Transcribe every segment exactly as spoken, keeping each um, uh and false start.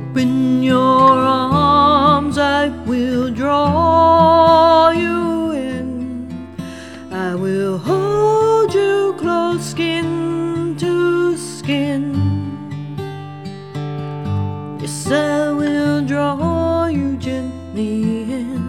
Open your arms, I will draw you in. I will hold you close, skin to skin. Yes, I will draw you gently in.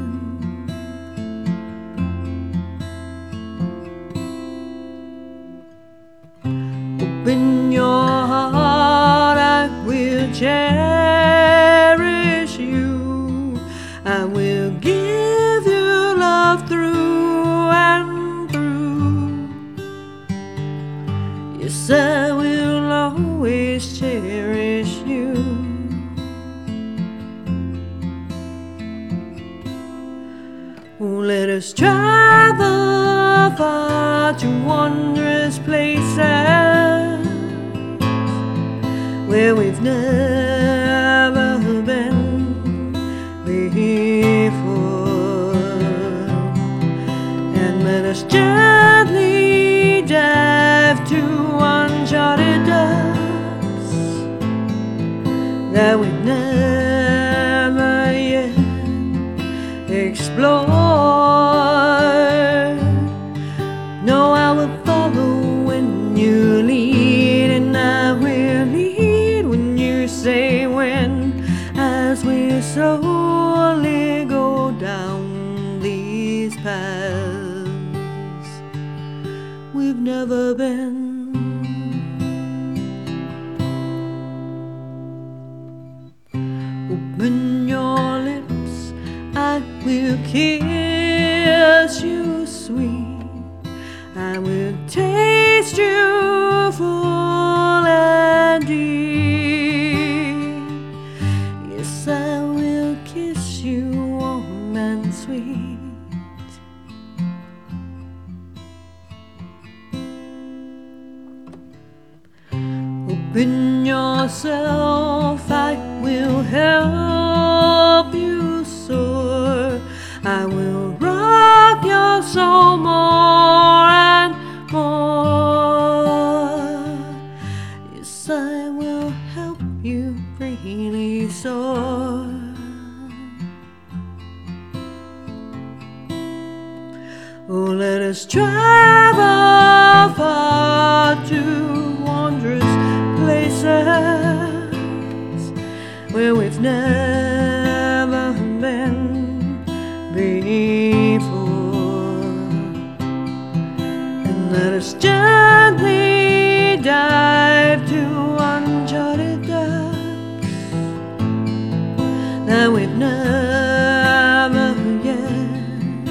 Open your heart, I will cherish you. I will give you love through and through. Yes, I will always cherish you. Oh, let us travel far to wondrous places where we've never been before, and let us gently dive to uncharted depths that we've never yet explored. No, I will follow when you lead, and I will lead when you say when, as we slowly go down these paths we've never been. Open your lips, I will kiss you sweet. I will taste you full and deep. Yes, I will kiss you warm and sweet. Open yourself, I will help you soar. I will rock your soul more and more. Yes, I will help you freely soar. Oh, let us travel far to wondrous places where we've never been before, and let us gently dive to uncharted depths that we've never yet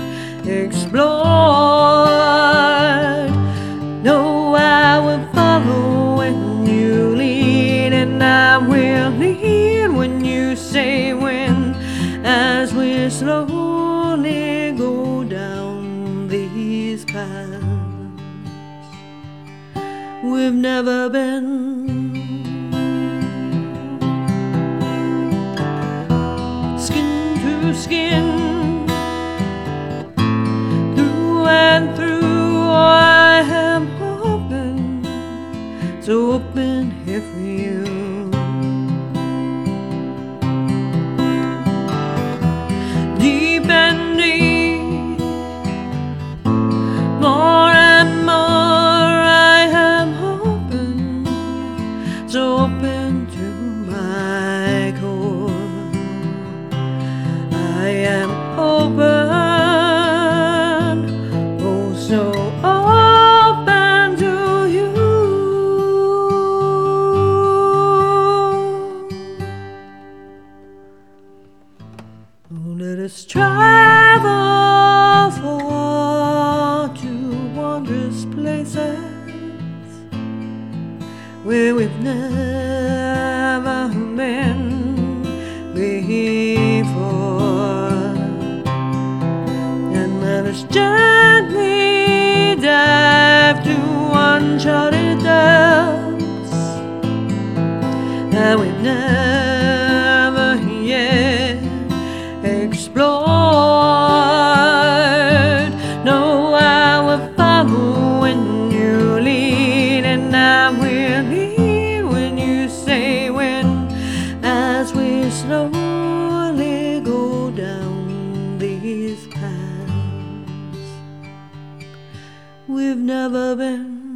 explored. No, I will follow when you lead, and I will lead when you say when, as we slowly go down these paths we've never been. Skin to skin, through and through, I am open, so open here for you. Deep and deep, more and more, I am open, so open to my core. I am open, oh so open to you. Oh, let us travel far to wondrous places where we've never been before, and let us gently dive to uncharted depths that we've never yet explored. No, I will follow when you lead, and I will lead when you say when, as we we slowly go down these paths we've never been